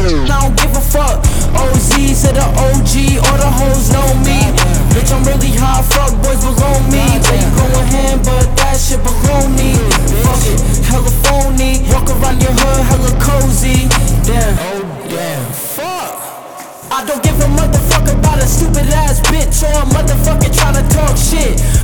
I don't give a fuck. OZ to the OG, all the hoes know me. Bitch, I'm really hot, fuck boys below me. Tell you going ham, but that shit below me. Fuck it, hella phony. Walk around your hood, hella cozy. Damn, oh damn, fuck. I don't give a motherfucker about a stupid ass bitch or a motherfucker tryna talk shit.